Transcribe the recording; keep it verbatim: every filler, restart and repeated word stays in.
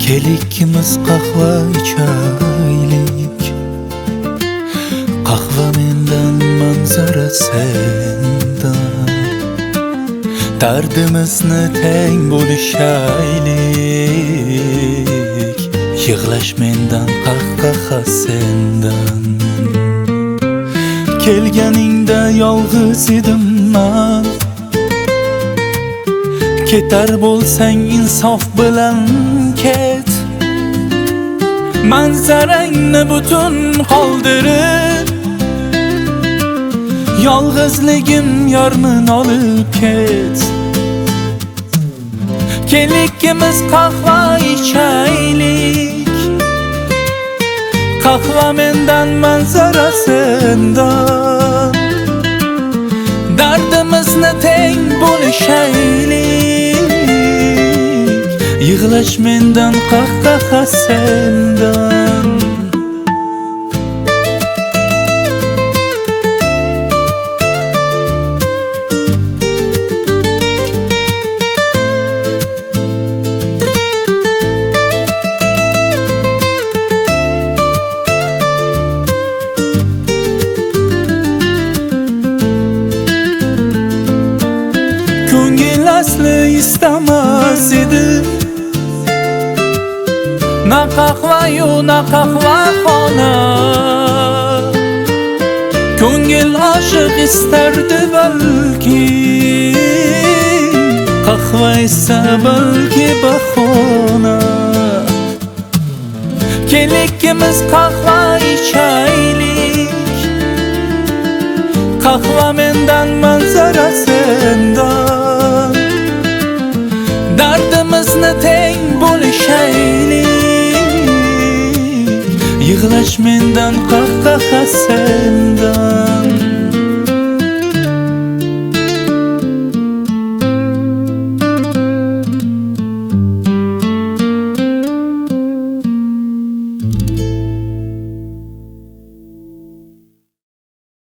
Kel ikkimiz qahva ichaylik. Qahva mendan, manzara sendan. Dardimizni teng bo'lishaylik. Yig'lash mendan, qahqaha sendan. Kelganingda yolg'iz edim men. Ketar bo'lsang insof bilan ket. Manzarangni butun qoldirib, yolg'izligim yormin olib ket. Kel ikkimiz qahva ichaylik. Qahva mendan, manzara sendan. Dardimizni teng bo'lishaylik. Yig'lash mendan, qahqaha sendan. Ko'ngil asli istamas edi, na qahva-yu na qahvaxona. Ko'ngil oshiq istardi balki, qahva esa balki bahona. Kel ikkimiz qahva ichaylik. Qahva mendan, manzara sendan. Dardimizni teng bo'lishaylik. Yig'lash mendan, qahqaha sendan.